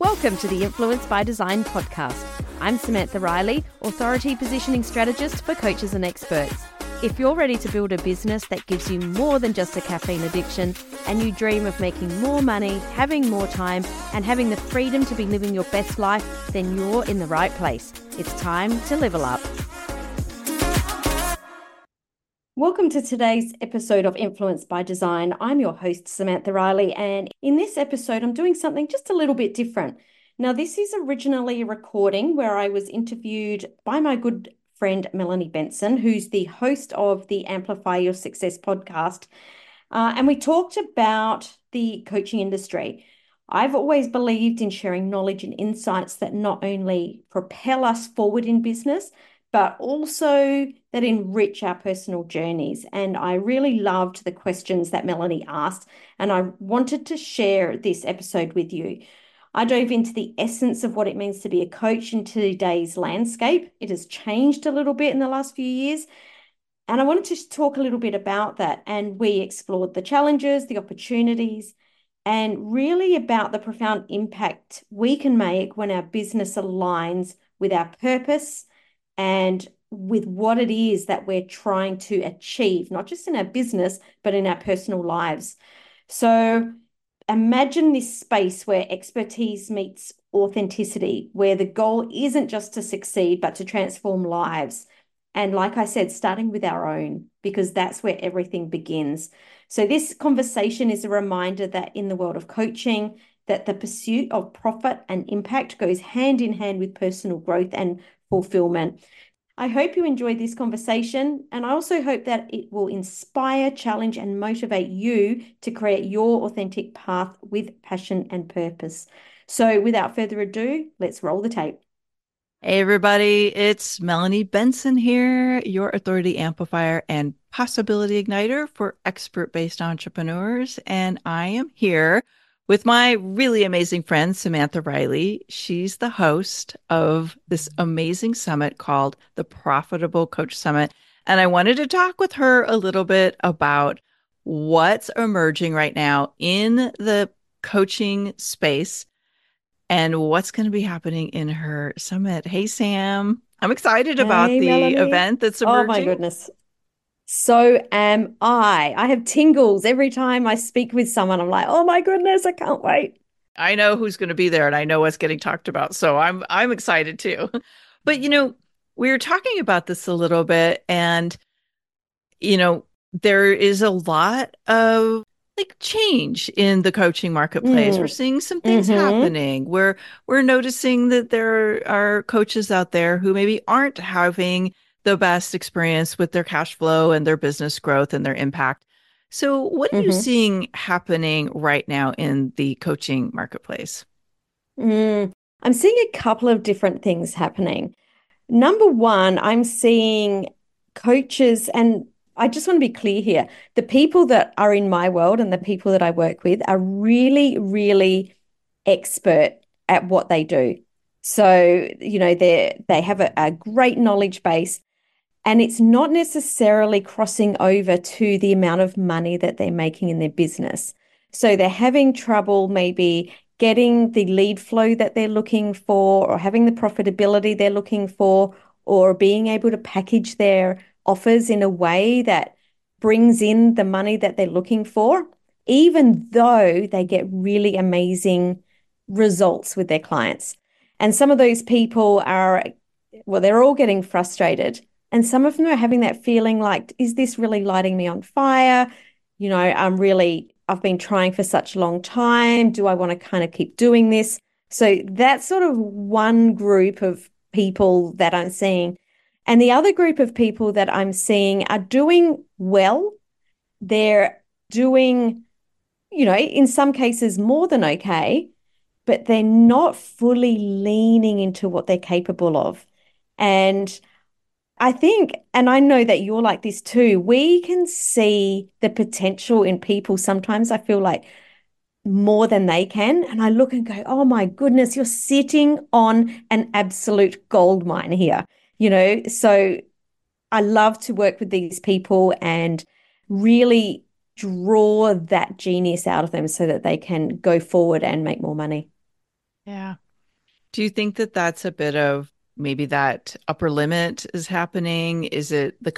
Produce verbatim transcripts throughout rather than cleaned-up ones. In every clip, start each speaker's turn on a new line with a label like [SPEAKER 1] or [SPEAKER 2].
[SPEAKER 1] Welcome to the Influence by Design podcast. I'm Samantha Riley, Authority Positioning Strategist for coaches and experts. If you're ready to build a business that gives you more than just a caffeine addiction, and you dream of making more money, having more time, and having the freedom to be living your best life, then you're in the right place. It's time to level up. Welcome to today's episode of Influence by Design. I'm your host, Samantha Riley, and in this episode, I'm doing something just a little bit different. Now, this is originally a recording where I was interviewed by my good friend, Melanie Benson, who's the host of the Amplify Your Success podcast. Uh, and we talked about the coaching industry. I've always believed in sharing knowledge and insights that not only propel us forward in business, but also that enrich our personal journeys. And I really loved the questions that Melanie asked, and I wanted to share this episode with you. I dove into the essence of what it means to be a coach in today's landscape. It has changed a little bit in the last few years, and I wanted to talk a little bit about that. And we explored the challenges, the opportunities, and really about the profound impact we can make when our business aligns with our purpose and with what it is that we're trying to achieve, not just in our business, but in our personal lives. So imagine this space where expertise meets authenticity, where the goal isn't just to succeed, but to transform lives. And like I said, starting with our own, because that's where everything begins. So this conversation is a reminder that in the world of coaching, that the pursuit of profit and impact goes hand in hand with personal growth and fulfillment. I hope you enjoyed this conversation, and I also hope that it will inspire, challenge, and motivate you to create your authentic path with passion and purpose. So without further ado, let's roll the tape.
[SPEAKER 2] Hey, everybody, it's Melanie Benson here, your authority amplifier and possibility igniter for expert-based entrepreneurs. And I am here with my really amazing friend, Samantha Riley. She's the host of this amazing summit called the Profitable Coach Summit. And I wanted to talk with her a little bit about what's emerging right now in the coaching space and what's going to be happening in her summit. Hey, Sam, I'm excited about
[SPEAKER 1] Hey,
[SPEAKER 2] the
[SPEAKER 1] Melanie.
[SPEAKER 2] event that's emerging.
[SPEAKER 1] Oh, my goodness. So am I. I have tingles every time I speak with someone. I'm like, oh, my goodness, I can't wait.
[SPEAKER 2] I know who's going to be there and I know what's getting talked about. So I'm I'm excited too. But, you know, we were talking about this a little bit, and, you know, there is a lot of like change in the coaching marketplace.
[SPEAKER 1] Mm.
[SPEAKER 2] We're seeing some things
[SPEAKER 1] Mm-hmm.
[SPEAKER 2] happening. We're we're noticing that there are coaches out there who maybe aren't having the best experience with their cash flow and their business growth and their impact. So what are you
[SPEAKER 1] Mm-hmm.
[SPEAKER 2] seeing happening right now in the coaching marketplace?
[SPEAKER 1] Mm. I'm seeing a couple of different things happening. Number one, I'm seeing coaches, and I just want to be clear here. The people that are in my world and the people that I work with are really, really expert at what they do. So, you know, they they have a, a great knowledge base, and it's not necessarily crossing over to the amount of money that they're making in their business. So they're having trouble maybe getting the lead flow that they're looking for, or having the profitability they're looking for, or being able to package their offers in a way that brings in the money that they're looking for, even though they get really amazing results with their clients. And some of those people are, well, they're all getting frustrated. And some of them are having that feeling like, is this really lighting me on fire? You know, I'm really, I've been trying for such a long time. Do I want to kind of keep doing this? So that's sort of one group of people that I'm seeing. And the other group of people that I'm seeing are doing well. They're doing, you know, in some cases more than okay, but they're not fully leaning into what they're capable of. And I think, and I know that you're like this too, we can see the potential in people. Sometimes I feel like more than they can. And I look and go, oh my goodness, you're sitting on an absolute gold mine here. You know, so I love to work with these people and really draw that genius out of them so that they can go forward and make more money.
[SPEAKER 2] Yeah. Do you think that that's a bit of maybe that upper limit is happening? Is it the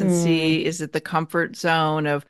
[SPEAKER 1] Mm,
[SPEAKER 2] complacency? Is it the comfort zone of,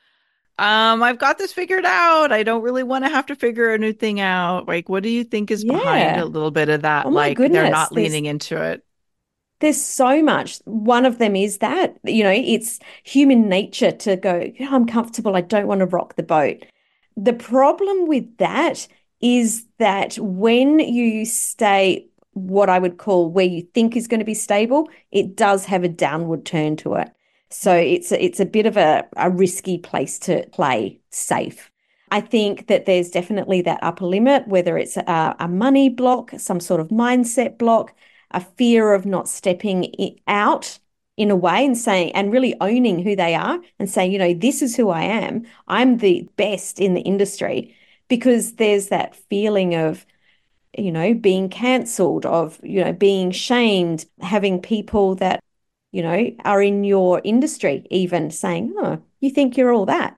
[SPEAKER 2] um, I've got this figured out. I don't really want to have to figure a new thing out. Like, what do you think is behind a
[SPEAKER 1] yeah.
[SPEAKER 2] little bit of
[SPEAKER 1] Oh
[SPEAKER 2] that?
[SPEAKER 1] my
[SPEAKER 2] Like, they're
[SPEAKER 1] goodness.
[SPEAKER 2] not
[SPEAKER 1] There's
[SPEAKER 2] leaning into it.
[SPEAKER 1] there's so much. One of them is that, you know, it's human nature to go, "Yeah, I'm comfortable. I don't want to rock the boat." The problem with that is that when you stay what I would call where you think is going to be stable, it does have a downward turn to it. So
[SPEAKER 2] Mm.
[SPEAKER 1] it's a, it's a bit of a, a risky place to play safe. I think that there's definitely that upper limit, whether it's a, a money block, some sort of mindset block, a fear of not stepping out in a way and saying, and really owning who they are and saying, you know, this is who I am. I'm the best in the industry, because there's that feeling of, you know, being cancelled, of, you know, being shamed, having people that, you know, are in your industry even saying, oh, you think you're all that.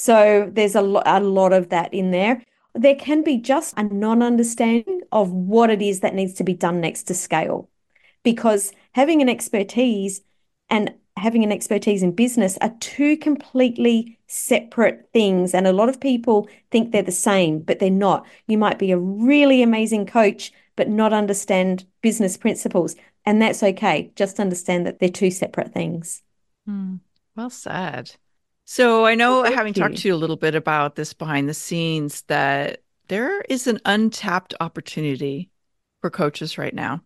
[SPEAKER 1] So there's a, lo- a lot of that in there. There can be just a non-understanding of what it is that needs to be done next to scale, because having an expertise and having an expertise in business are two completely separate things. And a lot of people think they're the same, but they're not. You might be a really amazing coach, but not understand business principles. And that's okay. Just understand that they're two separate things.
[SPEAKER 2] Hmm. Well said. So I
[SPEAKER 1] Well,
[SPEAKER 2] know, having
[SPEAKER 1] thank
[SPEAKER 2] talked
[SPEAKER 1] you.
[SPEAKER 2] to you a little bit about this behind the scenes, that there is an untapped opportunity for coaches right now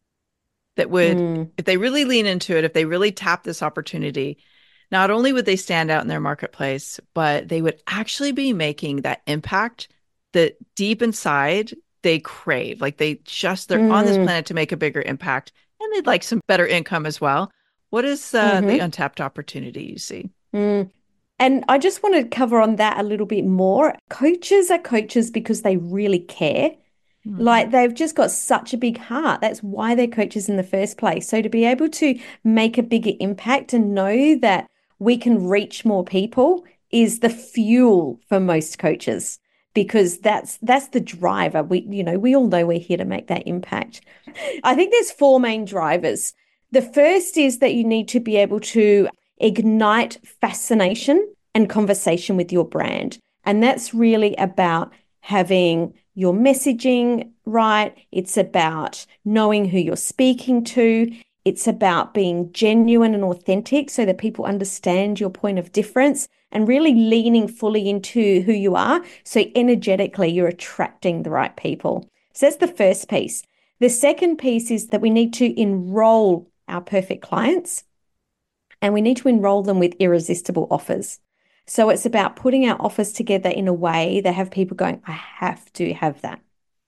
[SPEAKER 2] that would,
[SPEAKER 1] Mm,
[SPEAKER 2] if they really lean into it, if they really tap this opportunity, not only would they stand out in their marketplace, but they would actually be making that impact that deep inside they crave. Like, they just, they're on this
[SPEAKER 1] mm,
[SPEAKER 2] planet to make a bigger impact, and they'd like some better income as well. What is uh, the
[SPEAKER 1] mm-hmm,
[SPEAKER 2] untapped opportunity you see?
[SPEAKER 1] mm. And I just want to cover on that a little bit more. Coaches are coaches because they really care.
[SPEAKER 2] Mhm.
[SPEAKER 1] Like, they've just got such a big heart. That's why they're coaches in the first place. So to be able to make a bigger impact and know that we can reach more people is the fuel for most coaches, because that's that's the driver. We, you know, we all know we're here to make that impact. I think there's four main drivers. The first is that you need to be able to ignite fascination and conversation with your brand. And that's really about having your messaging right. It's about knowing who you're speaking to. It's about being genuine and authentic so that people understand your point of difference and really leaning fully into who you are. So energetically, you're attracting the right people. So that's the first piece. The second piece is that we need to enroll our perfect clients, and we need to enroll them with irresistible offers. So it's about putting our offers together in a way that have people going, I have to have that.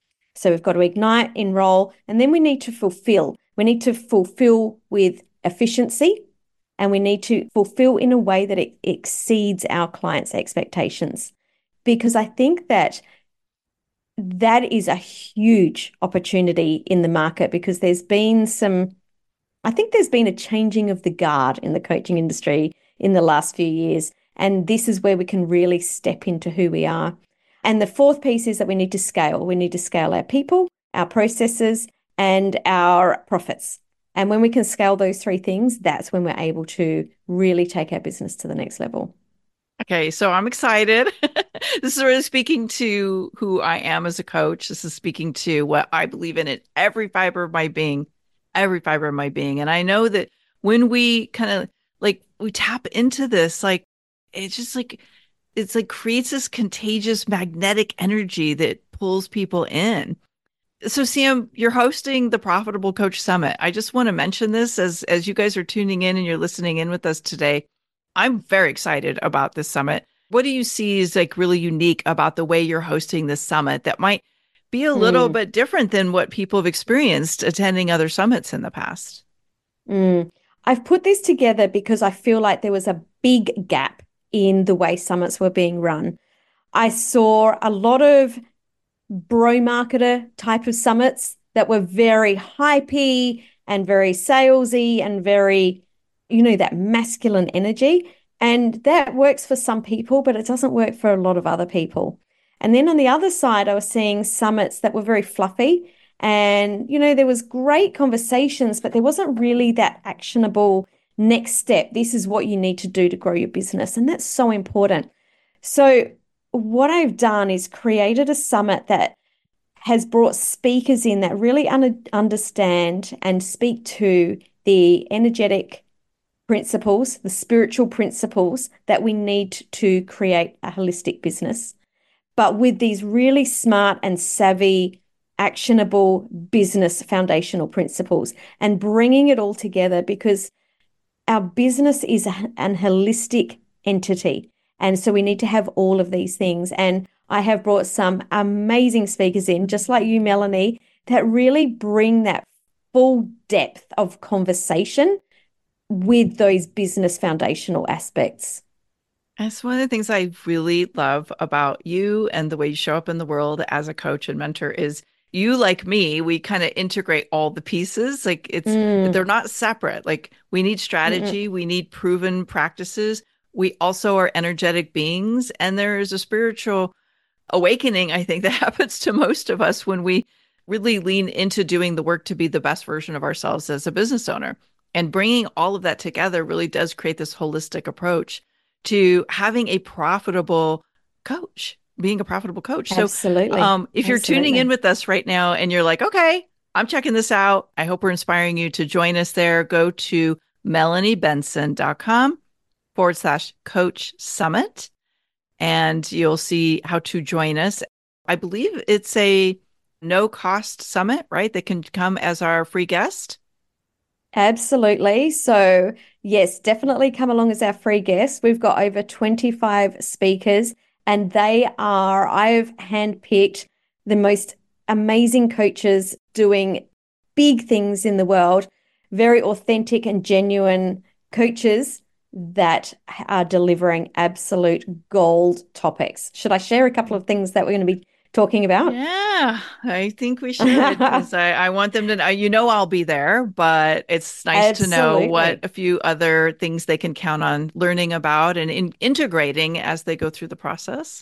[SPEAKER 1] So we've got to ignite, enroll, and then we need to fulfill. We need to fulfill with efficiency, and we need to fulfill in a way that it exceeds our clients' expectations. Because I think that that is a huge opportunity in the market, because there's been some, I think there's been a changing of the guard in the coaching industry in the last few years. And this is where we can really step into who we are. And the fourth piece is that we need to scale. We need to scale our people, our processes, and our profits. And when we can scale those three things, that's when we're able to really take our business to the next level.
[SPEAKER 2] Okay, so I'm excited. This is really speaking to who I am as a coach. This is speaking to what I believe in, in every fiber of my being, every fiber of my being. And I know that when we kind of like we tap into this, like it's just like it's like creates this contagious magnetic energy that pulls people in. So Sam, you're hosting the Profitable Coach Summit. I just want to mention this as as you guys are tuning in and you're listening in with us today. I'm very excited about this summit. What do you see is like really unique about the way you're hosting this summit that might be a little
[SPEAKER 1] Mm,
[SPEAKER 2] bit different than what people have experienced attending other summits in the past?
[SPEAKER 1] mm. I've put this together because I feel like there was a big gap in the way summits were being run. I saw a lot of bro marketer type of summits that were very hypey and very salesy and very, you know, that masculine energy. And that works for some people, but it doesn't work for a lot of other people. And then on the other side, I was seeing summits that were very fluffy. And, you know, there was great conversations, but there wasn't really that actionable next step. This is what you need to do to grow your business. And that's so important. So what I've done is created a summit that has brought speakers in that really un- understand and speak to the energetic principles, the spiritual principles that we need to create a holistic business, but with these really smart and savvy, actionable business foundational principles and bringing it all together, because our business is a, an holistic entity. And so we need to have all of these things. And I have brought some amazing speakers in, just like you, Melanie, that really bring that full depth of conversation with those business foundational aspects.
[SPEAKER 2] That's one of the things I really love about you and the way you show up in the world as a coach and mentor is you, like me, we kind of integrate all the pieces. Like it's,
[SPEAKER 1] Mm,
[SPEAKER 2] they're not separate. Like we need
[SPEAKER 1] mm-mm.
[SPEAKER 2] strategy, we need proven practices. We also are energetic beings, and there is a spiritual awakening, I think, that happens to most of us when we really lean into doing the work to be the best version of ourselves as a business owner. And bringing all of that together really does create this holistic approach to having a profitable coach, being a profitable coach. So,
[SPEAKER 1] Absolutely.
[SPEAKER 2] um, if you're tuning in
[SPEAKER 1] Absolutely.
[SPEAKER 2] with us right now and you're like, okay, I'm checking this out, I hope we're inspiring you to join us there. Go to melaniebenson.com forward slash coach summit, and you'll see how to join us. I believe it's a no cost summit, right? That can come as our free guest.
[SPEAKER 1] Absolutely. So, yes, definitely come along as our free guest. We've got over twenty-five speakers, and they are, I've handpicked the most amazing coaches doing big things in the world, very authentic and genuine coaches that are delivering absolute gold topics. Should I share a couple of things that we're going to be talking about?
[SPEAKER 2] Yeah, I think we should because I, I want them to know, you know, I'll be there, but it's nice to know what
[SPEAKER 1] Absolutely.
[SPEAKER 2] a few other things they can count on learning about and in, integrating as they go through the process.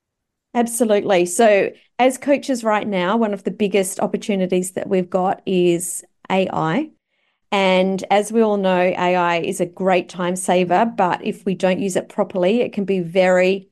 [SPEAKER 1] Absolutely. So, as coaches right now, one of the biggest opportunities that we've got is A I. And as we all know, A I is a great time saver, but if we don't use it properly, it can be very,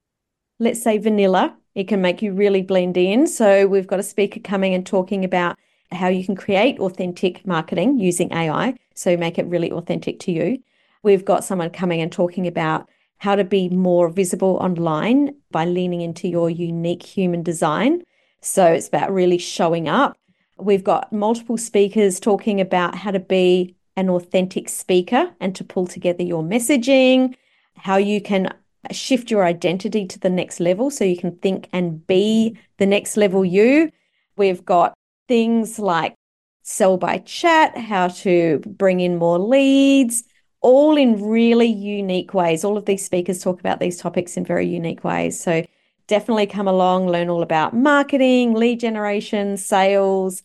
[SPEAKER 1] let's say, vanilla. It can make you really blend in. So, we've got a speaker coming and talking about how you can create authentic marketing using A I. So, make it really authentic to you. We've got someone coming and talking about how to be more visible online by leaning into your unique human design. So it's about really showing up. We've got multiple speakers talking about how to be an authentic speaker and to pull together your messaging, how you can shift your identity to the next level so you can think and be the next level you. We've got things like sell by chat, how to bring in more leads, all in really unique ways. All of these speakers talk about these topics in very unique ways. So definitely come along, learn all about marketing, lead generation, sales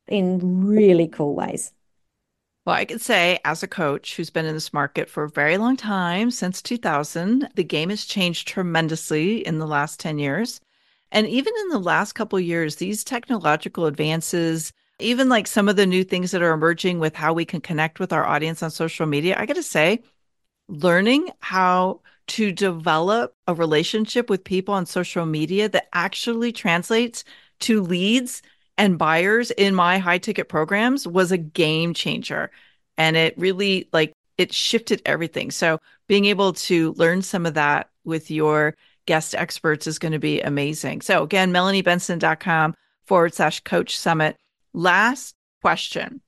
[SPEAKER 1] in really cool ways.
[SPEAKER 2] Well, I could say, as a coach who's been in this market for a very long time, since two thousand, the game has changed tremendously in the last ten years. And even in the last couple of years, these technological advances, even like some of the new things that are emerging with how we can connect with our audience on social media, I got to say, learning how to develop a relationship with people on social media that actually translates to leads and buyers in my high ticket programs was a game changer. And it really like it shifted everything. So being able to learn some of that with your guest experts is going to be amazing. So again, melaniebenson.com forward slash coach summit. Last question.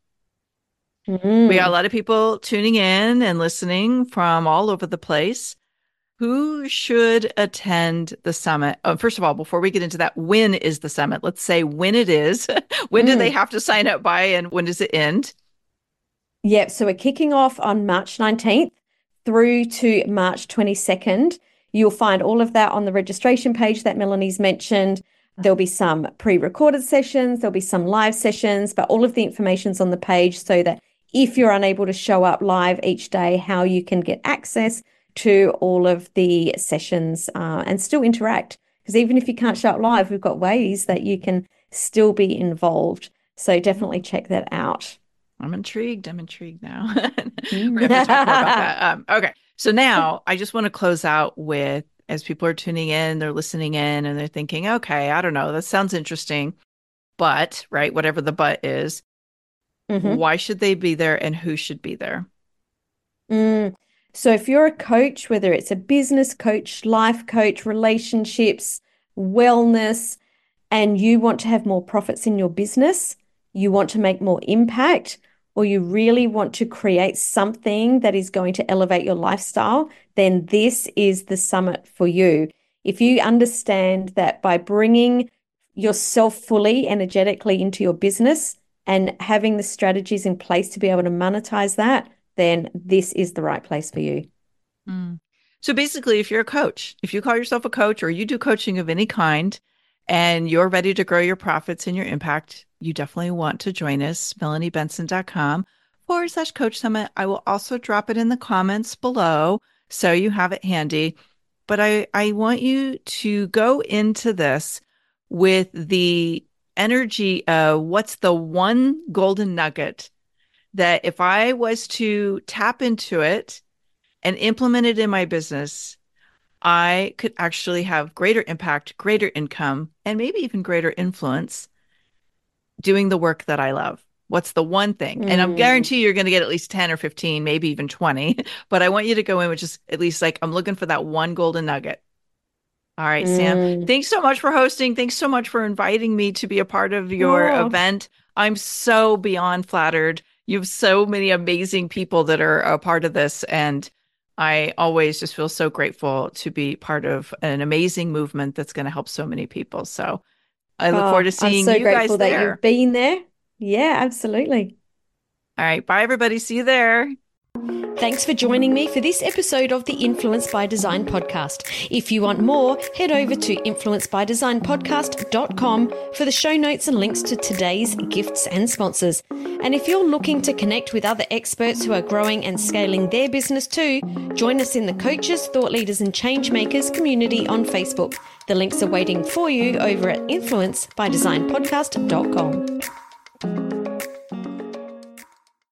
[SPEAKER 2] We got a
[SPEAKER 1] Mm.
[SPEAKER 2] lot of people tuning in and listening from all over the place. Who should attend the summit? Oh, first of all, before we get into that, when is the summit? Let's say when it is. When do they
[SPEAKER 1] Mm.
[SPEAKER 2] have to sign up by and when does it end?
[SPEAKER 1] Yep. So we're kicking off on March nineteenth through to March twenty-second. You'll find all of that on the registration page that Melanie's mentioned. There'll be some pre-recorded sessions, there'll be some live sessions, but all of the information's on the page so that if you're unable to show up live each day, how you can get access to all of the sessions uh, and still interact Because even if you can't show up live, we've got ways that you can still be involved. So definitely check that out.
[SPEAKER 2] I'm intrigued. I'm intrigued now. We're going to have to talk more about that. Um, okay. So now I just want to close out with, as people are tuning in, they're listening in and they're thinking, okay, I don't know, that sounds interesting, but, right, whatever the but is, mm-hmm. why should they be there and who should be there?
[SPEAKER 1] Mm. So if you're a coach, whether it's a business coach, life coach, relationships, wellness, and you want to have more profits in your business, you want to make more impact, or you really want to create something that is going to elevate your lifestyle, then this is the summit for you. If you understand that by bringing yourself fully energetically into your business and having the strategies in place to be able to monetize that, then this is the right place for you.
[SPEAKER 2] Mm. So basically, if you're a coach, if you call yourself a coach or you do coaching of any kind and you're ready to grow your profits and your impact, you definitely want to join us, melaniebenson.com forward slash coach summit. I will also drop it in the comments below so you have it handy. But I, I want you to go into this with the energy of what's the one golden nugget that if I was to tap into it and implement it in my business, I could actually have greater impact, greater income, and maybe even greater influence doing the work that I love. What's the one thing? Mm. And I'm guarantee you're going to get at least ten or fifteen, maybe even twenty. But I want you to go in with just at least like, I'm looking for that one golden nugget. All right, mm. Sam, thanks so much for hosting. Thanks so much for inviting me to be a part of your oh. event. I'm so beyond flattered. You have so many amazing people that are a part of this. And I always just feel so grateful to be part of an amazing movement that's going to help so many people. So I look oh, forward to seeing
[SPEAKER 1] I'm so
[SPEAKER 2] you guys
[SPEAKER 1] grateful
[SPEAKER 2] there.
[SPEAKER 1] that you've been there. Yeah, absolutely.
[SPEAKER 2] All right. Bye, everybody. See you there.
[SPEAKER 1] Thanks for joining me for this episode of the Influence by Design podcast. If you want more, head over to influence by design podcast dot com for the show notes and links to today's gifts and sponsors. And if you're looking to connect with other experts who are growing and scaling their business too, join us in the Coaches, Thought Leaders and Change Makers community on Facebook. The links are waiting for you over at influence by design podcast dot com.